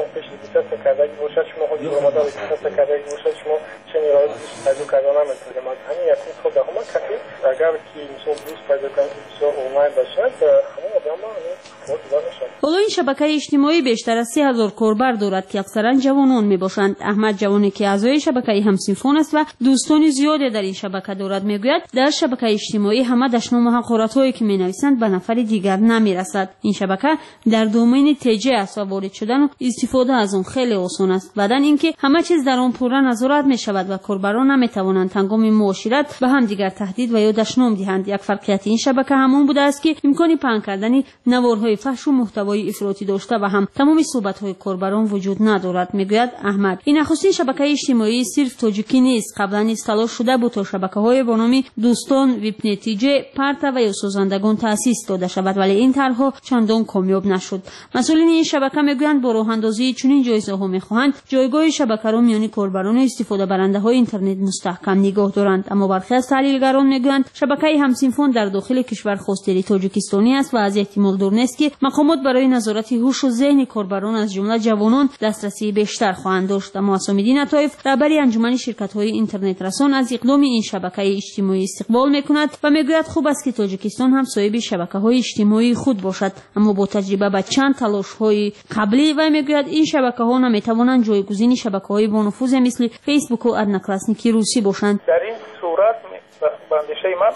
پیش دیگه کردن باشد شما خود رمضان دیگه کردن باشد شما چنین راه پیدا کردن نمیتونه ما همین یک خود هم کافی اگر که انسان دوست پیدا کنه بسیار اونلاین باشد همون آدم خود باشه. حالا این شبکه اجتماعی بیشتر از 3000 کاربر دارد که اکثرا جوانان میباشند. احمد جوانی که اعضای شبکه همسینفون است و دوستان زیادی در این شبکه دارد میگوید در شبکه اجتماعی همه دشنام و حقارت‌هایی که مینویسند به نفر دیگر نمیرسد. این شبکه در دومین تیجه است و وارد شدن و استفاده از آن خیلی آسان است. بعدن اینکه همه چیز در آن پورا نظارت می شود و کاربران نمیتوانند هنگام معاشرت به هم دیگر تهدید و یا دشنام دهند. یک فرقیت این شبکه همون بوده است که امکان پهن کردن نوارهای فحش و محتوای افراطی داشته و هم تمام صحبت‌های کاربران وجود ندارد. میگوید احمد این نخستین شبکه اجتماعی صرف تاجیکی نیست. قبلا نیز تلاش شده بود تا شبکه‌های با نام دوستان، ویب نتیجه، پرتا و یا سازندگان تأسیس داده شود ولی این طرح‌ها چندان کامیاب نشد. مسئولین این شبکه میگویند با راه اندازی چنین جایزه‌ها می‌خواهند جایگاه شبکه را میان کاربران و استفاده برنده‌های اینترنت مستحکم نگاه دارند. اما برخی از تحلیلگران میگویند شبکه همسینفون در داخل کشور خاص‌تری تاجیکستانی است و از احتمال دور نیست که مقامات برای نظارت هوش و ذهن کاربران از جمله جوانان دسترسی بیشتر خواهند داشت. اما حسام‌الدین عطایف رهبر انجمن شرکت‌های اینترنت رسان از اقدام این شبکه اجتماعی استقبال می‌کند و میگوید خوب است که تاجیکستان هم صاحب شبکه‌های اجتماعی خود باشد. اما با تجربه به چند تلاش‌های قبلی و میگوید این شبکه‌ها نمی‌توانند جایگزین شبکه‌های با نفوذ مثل فیسبوک و ادناکلاسنیکی روسی باشند. در این صورت به اندیشه من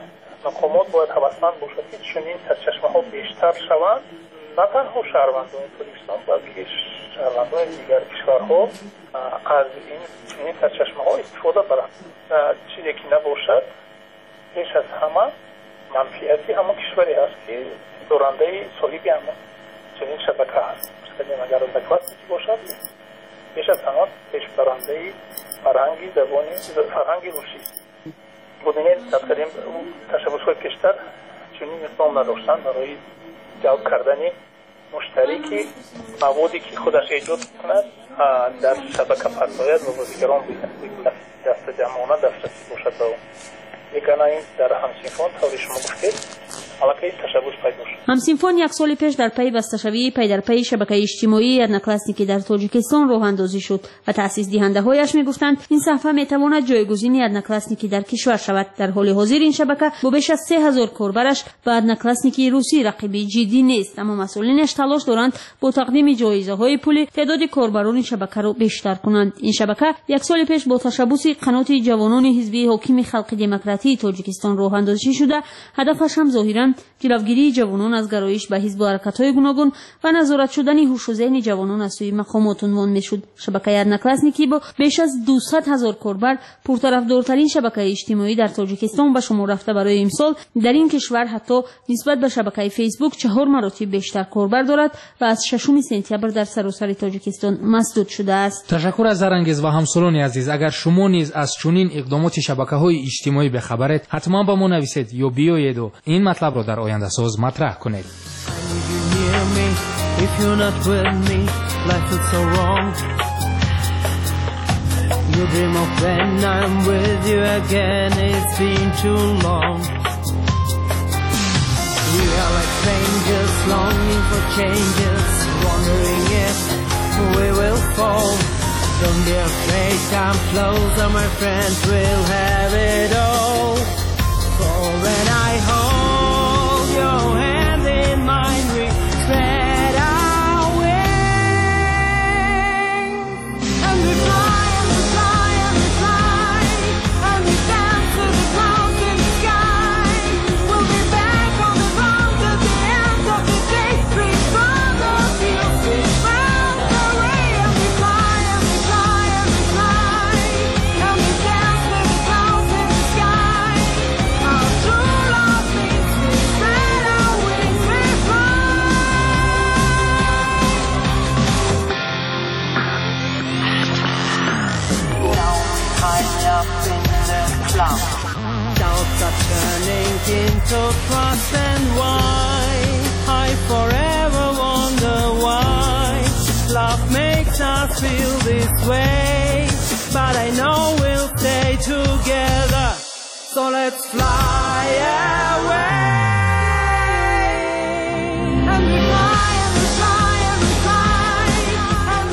مقامات باید حواسمند باشد که چنین سرچشمه‌ها بیشتر شوند، نه تنها شهروندان تاجیکستان بلکه شهروندان دیگر کشورها از این چنین سرچشمه‌ها استفاده برند. چیزی که نباشد بیش از همه منفعتی همون کشوری هست که دارنده صاحب همون چنین شبکه هست. اگر از کلاسیکی باشد بیش از همه پیشبرنده فرهنگ زبانی فرهنگ روسی است. بودین تقریبا تشبس‌های پیشتر چنین اقدام نداشتن برای جلب کردن مشتری که موادی که خودش ایجاد کند در شبکه پرداید و با دیگران دست جمعانه دسترسی باشد به اون. یکانه این در همسینفون طوری شما گفتید حالا که تشبس پیدا شد. همسینفون یک سال پیش در پی بسته‌شوی پی در پی شبکه اجتماعی ادناکلاسنیکی در تاجیکستان راه اندازی شد و تأسیس دهنده‌هایش میگفتند این صفحه میتواند جایگزین ادناکلاسنیکی در کشور شود. در حال حاضر این شبکه با بیش از 3000 کاربرش با ادناکلاسنیکی روسی رقیبی جدی نیست، اما مسئولینش تلاش دارند با تقدیم جایزه‌های پولی تعداد کاربران این شبکه را بیشتر کنند. این شبکه یک سال پیش با تشبث قنات جوانان حزب حاکم خلق دموکراتی تاجیکستان راه اندازی شده. هدفش هم ظاهراً جلوگیری جوانان از گرایش به حزب و حرکت‌های گوناگون و نظارت شدن هوش و ذهن جوانان از سوی مقامات عنوان می‌شد. شبکه ادناکلاسنیکی با بیش از 200,000 کاربر پرطرفدارترین شبکه اجتماعی در تاجیکستان به شمار رفته. برای امسال در این کشور حتی نسبت به شبکه فیسبوک 4 مراتب بیشتر کاربر دارد و از 6 سپتامبر در سراسر تاجیکستان مسدود شده است. تشکر از زرانگیز و همسالان عزیز. اگر شما نیز از چنین اقدامات شبکه‌های اجتماعی بخبرید حتما با ما نویسید یا بیایید و این مطلب را در آینده ساز مطرح کنید. If you're not with me, life is so wrong. You dream of when I'm with you again, it's been too long. We are like strangers, longing for changes, wondering if we will fall. Don't be afraid, come closer, my friends, we'll have it all. For when I hold your hand in mine, we spread our wings, and we fly, and we fly, and we fly, and we dance to the clouds in the sky. We'll be back on the ground at the end of the day. We run the fields, we round the way, and we fly, and we fly, and we fly, and we dance to the clouds in the sky. Our true love means we spread our wings, we fly. High up in the clouds, clouds are turning into frost, and why I forever wonder why love makes us feel this way. But I know we'll stay together, so let's fly away. And we fly, and we fly, and we fly, and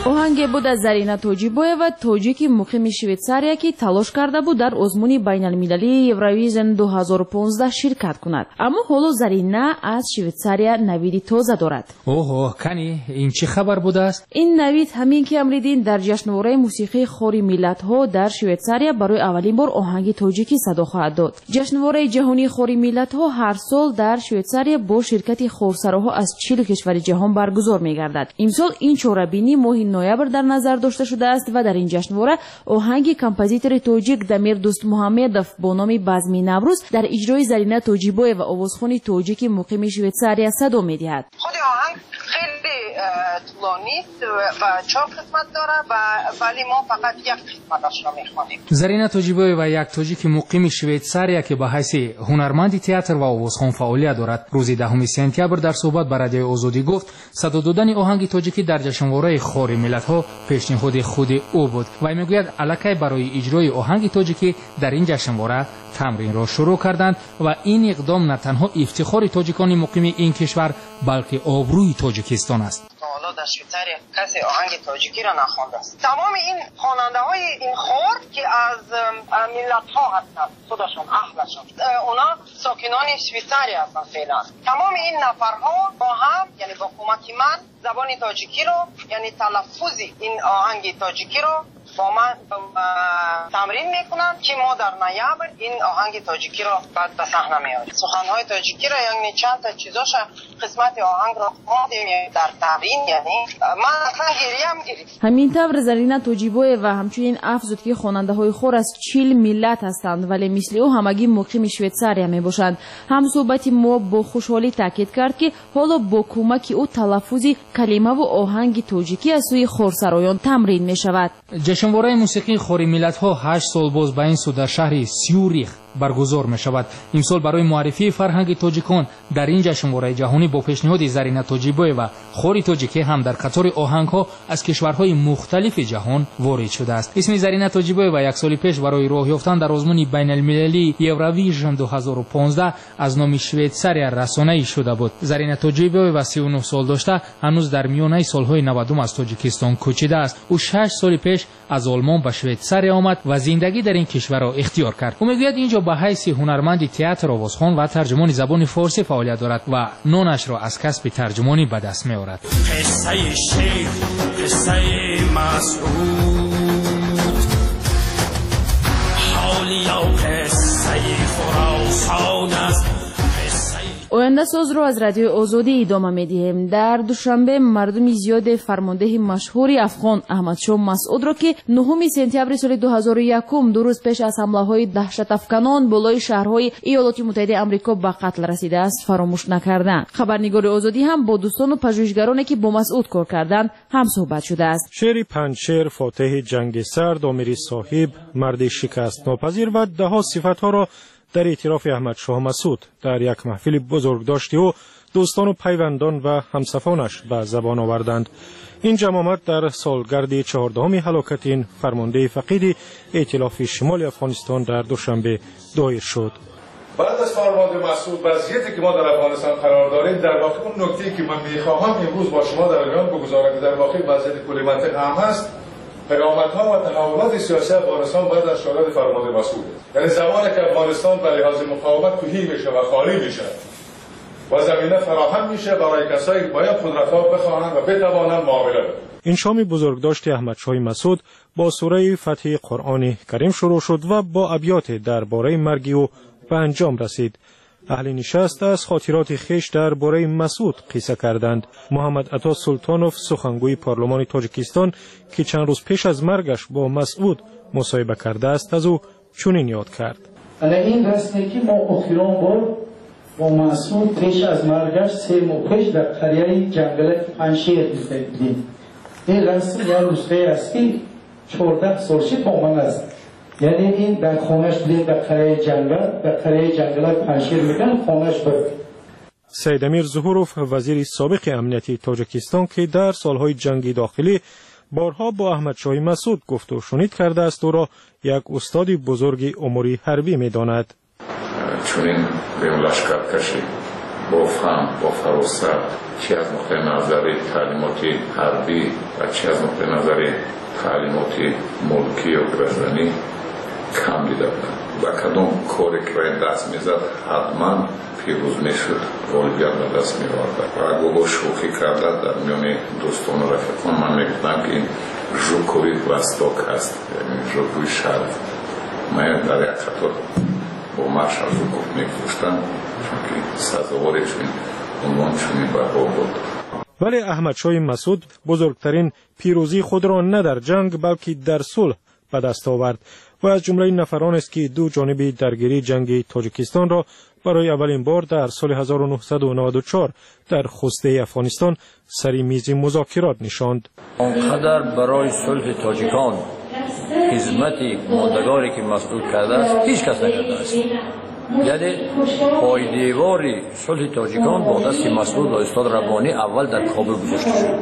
оҳанге буд аз Зарина Тоҷибоева, тоҷики муқими Швейтсария ки талош карда буд дар озмуни байналмилалии Евровизион 2015 ширкат кунад. Аммо ҳоло Зарина аз Швейтсария навиди тоза дорад. оҳо, кани ин чӣ хабар будааст? ин навид ҳамин ки амридин дар ҷашнвораи мусиқии хори миллатҳо дар Швейтсария барои аввалин бор оҳанги тоҷикӣ садо хоҳад дод. ҷашнвораи ҷаҳонии хори миллатҳо ҳар сол дар Швейтсария бо ширкати хорсароҳо аз 40 кишвари ҷаҳон баргузор мегардад. имсол ин чорабинӣ моҳи ноябр дар назар дошта шудааст ва дар ин ҷашнвора оҳанги композитори тоҷик Дамир Дӯстмуҳаммедов бо номи Базми Наврӯз дар иҷрои Зарина Тоҷибоева овозхони тоҷики муқими Швейтсария садо медиҳад. خود آهنگ خیلی طولانی است و 4 قسمت داره ولی ما فقط یک قسمتش را میخوانیم. Зарина Тоҷибоева як тоҷики муқими Швейтсария ки ба ҳайси ҳунарманди театр ва овозхон фаъолият дорад, рӯзи 10 сентябр дар суҳбат ба Радиои Озодӣ гуфт, садо додани оҳанги тоҷикӣ дар ҷашнвораи хори миллатҳо пешниҳоди худи ӯ буд. Вай мегӯяд аллакай барои иҷрои оҳанги тоҷикӣ дар ин ҷашнвора тамринро шурӯъ карданд ва ин иқдом на танҳо ифтихори тоҷикони муқими ин кишвар, балки обрӯи Тоҷикистон аст. حالا در شویتزاریا کسی آهنگ تاجیکی را نخوانده است. تمام این خواننده های این خور که از ملت ها هستند، خودشون اهلشون اونا ساکنان شویتزاریا هستند فعلا. تمام این نفرها با هم یعنی با کمک من زبان تاجیکی رو یعنی تلفظ این آهنگ تاجیکی رو با من تمرین میکنن که ما در نوامبر این آهنگ تاجیکی رو بعد به صحنه میاریم. سخنهای تاجیکی رو یعنی چند تا چیزاش قسمت آهنگ رو خوندیم در تمرین یعنی من اصلا گریم گرفت. ҳамин тавр Зарина Тоҷибоева ҳамчунин афзуд ки хонандаҳои хор аз 40 миллат ҳастанд, вале мисли ӯ ҳамагӣ муқими Швейтсария мебошанд. ҳамсӯҳбати мо бо хушҳолӣ таъкид кард ки ҳоло бо кӯмаки ӯ талаффузи калимаву оҳанги тоҷикӣ аз сӯи хорсароён тамрин мешавад. ҷашнвораи мусиқии хори миллатҳо 8 сол боз ба ин су дар шаҳри Сюрих баргузор мешавад. имсол барои муаррифии фарҳанги тоҷикон дар ин ҷашнвораи ҷаҳонӣ бо пешниҳоди Зарина Тоҷибоева хори тоҷикӣ ҳам дар қатори оҳангҳо аз кишварҳои мухталифи ҷаҳон ворид шудааст. исми Зарина Тоҷибоева як соли пеш барои роҳ ёфтан дар озмуни байналмилалии Евровизион 2015 аз номи Швейтсария расонаӣ шуда буд. Зарина Тоҷибоева 39 сол дошта ҳанӯз дар миёнаи солҳои 90 аз Тоҷикистон кӯчидааст. ӯ 6 соли пеш аз Олмон ба Швейтсария омад ва зиндагӣ дар ин кишварро ихтиёр кард. ӯ мегӯяд инҷо ба ҳайси ҳунарманди театр, овозхон ва тарҷумони забони форсӣ фаъолият дорад ва нонашро аз касби тарҷумонӣ ба даст меорад. قصه شیر قصه مسعود حالیا قصه خراسان است. ояндасозро аз Радиои Озодӣ идома медиҳем. дар душанбе мардуми зиёде фармондеҳи машҳури афғон Аҳмадшоҳ Масъудро ки 9 сентябри соли 2001 ду рӯз пеш аз ҳамлаҳои даҳшатафканон болои шаҳрҳои Иёлоти Муттаҳидаи Амрико ба қатл расидааст, фаромӯш накарданд. хабарнигори Озодӣ ҳам бо дӯстону пажӯҳишгароне ки бо Масъуд кор карданд ҳамсӯҳбат шудааст. шери панҷшер, фотеҳи ҷанги сард, омири соҳиб, марди шикастнопазир ва даҳо сифатҳоро дар эътирофи Аҳмадшоҳ Масъуд дар як маҳфили бузургдошти ӯ дӯстону пайвандон ва ҳамсафонаш ба забон оварданд. ин ҷамъомад дар солгарди 14 ҳалокати ин фармондеи фақиди эътилофи шимоли Афғонистон дар душанбе доир шуд. بعد از فرمان مسعود وضعیتی که ما در افغانستان قرار داریم، در واقع اون نکته‌ای که من می‌خواهم امروز با شما در میان بگذارم که در واقع وضعیت کل منطقه هم هست، پیامدها و تحولات سیاسی افغانستان بعد از شهادت فرمان مسعود، یعنی زمانی که افغانستان به لحاظ مقاومت تهی میشه و خالی میشه و زمینه فراهم میشه برای کسایی که باید قدرت‌ها بخواهند و بتوانند معامله کنند. این شام بزرگداشت احمدشاه مسعود با سوره فتح قرآن کریم شروع شد و با ابیات درباره مرگ او به انجام رسید. اهل نشست از خاطرات خویش درباره مسعود قصه کردند. محمد عطا سلطانوف سخنگوی پارلمان تاجیکستان که چند روز پیش از مرگش با مسعود مصاحبه کرده است از او چنین یاد کرد. این رسمی که ما اخیران با مسعود پیش از مرگش 3 ماه پیش در قریه جنگل پنشیر دیدیم. این رسم یا نسخه است که 14 سالش با من است. یعنی این در خانهش بودیم در قریه جنگل پنشیر میگن خانهش بود. سید امیر ظهوروف وزیر سابق امنیتی تاجیکستان که در سالهای جنگی داخلی بارها با احمدشاه مسعود گفت و شنید کرده است او را یک استاد بزرگ امور حربی می‌داند. چون این به لشکر کشی با فهم، با فراست، چه از نقطه نظر تعلیمات حربی و چه از نقطه نظر تعلیمات ملکی و گرزنی کم دیده بودند و کدام کاری که دست میزد حتما پیروز میشد، غالبیت به دست می‌آورد. و اگه شوخی کرده در میان دوستان و رفیقان من میگفتم که این ژوکوی وستاک است، یعنی ژوکوی شرق. من در یک خطر با مرشال ژوکوف میگفتم چون که سزاوار چون عنوان چونی برها بود. ولی احمدشاه مسعود بزرگترین پیروزی خود را نه در جنگ بلکه در صلح به دست آورد و از جمله نفران است که دو جانب درگیری جنگ تاجیکستان را برای اولین بار در سال 1994 در خوسته افغانستان سری میز مذاکرات نشاند. آنقدر برای صلح تاجیکان خدمت ماندگاری که مسعود کرده است هیچ کس نکرده است. یعنی پای دیواری صلح تاجیکان با دست مسعود و استاد ربانی اول در کابل گذاشته شد.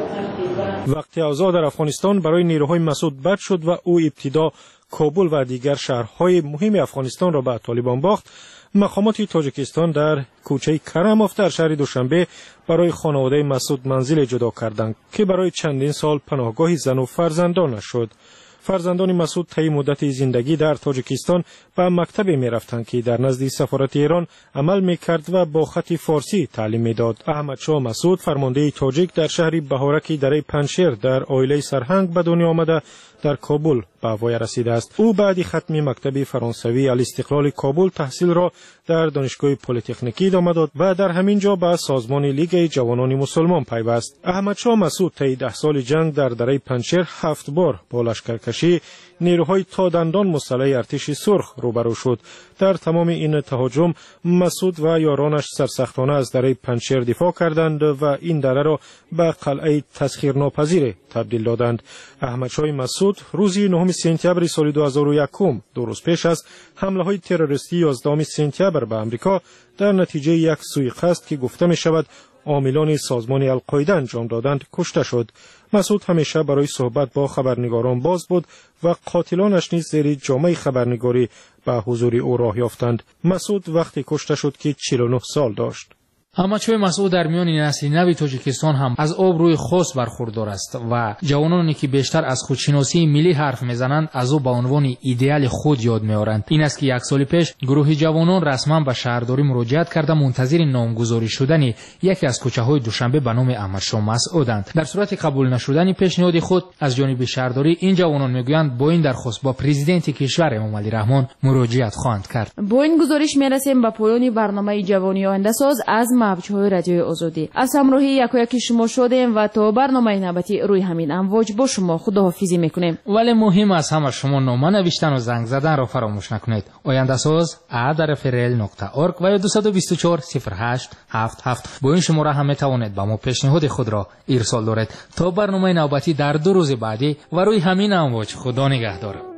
وقتی اوضاع در افغانستان برای نیروهای مسعود بد شد و او ابتدا کابل و دیگر شهرهای مهم افغانستان را به طالبان باخت، مقامات تاجیکستان در کوچه کرموف در شهر دوشنبه برای خانواده مسعود منزل جدا کردند که برای چندین سال پناهگاه زن و فرزندانش شد. فرزندان مسعود طی مدت زندگی در تاجیکستان به مکتبی می رفتند که در نزد سفارت ایران عمل می کرد و با خط فارسی تعلیم می داد. احمدشاه مسعود فرمانده تاجیک در شهر بهارک دره پنشیر در عائله سرهنگ به دنیا آمده در کابل به وای رسیده است. او بعد ختم مکتب فرانسوی الاستقلال کابل تحصیل را در دانشگاه پلی‌تکنیکی ادامه داد و در همین جا به سازمان لیگ جوانان مسلمان پیوست. احمدشاه مسعود طی 10 سال جنگ در دره پنشیر 7 بار با لشکرکشی نیروهای تا دندان مسلح ارتش سرخ روبرو شد. در تمام این تهاجم مسعود و یارانش سرسختانه از دره پنشیر دفاع کردند و این دره را به قلعه تسخیرناپذیر تبدیل دادند. احمدشاه مسعود روز 9 سپتامبر سال 2001 دو روز پیش از حمله های تروریستی 11 سپتامبر به امریکا در نتیجه یک سوءقصد که گفته می شود عاملان سازمان القاعده انجام دادند کشته شد. مسعود همیشه برای صحبت با خبرنگاران باز بود و قاتلانش نیز زیر جامه خبرنگاری به حضور او راه یافتند. مسعود وقتی کشته شد که 49 سال داشت. احمدشاه مسعود در میان نسل نو تاجیکستان هم از آبروی خاص برخوردار است و جوانانی که بیشتر از خودشناسی ملی حرف میزنند از او به عنوان ایدئال خود یاد میآورند. این است که یک سال پیش گروه جوانان رسما به شهرداری مراجعت کرده منتظر نامگذاری شدن یکی از کوچه‌های دوشنبه به نام احمدشاه مسعودند. در صورت قبول نشدن پیشنهاد خود از جانب شهرداری این جوانان میگویند با این درخواست با پرزیدنت کشور امام علی رحمان مراجعت خواهند کرد. با این گزارش میرسیم به پایان برنامه جوانی آینده ساز از موج‌های رادیوی آزادی. از همراهی یکایک شما شدیم و تا برنامه نوبتی روی همین امواج با شما خداحافظی میکنیم. ولی مهم است همه شما نامه نوشتن و زنگ زدن را فراموش نکنید. آینده ساز @rfrl.org و 224 0877. با این شماره هم میتوانید با ما پیشنهاد خود را ارسال دارید. تا برنامه نوبتی در 2 روز بعدی و روی همین امواج خدا نگهدار.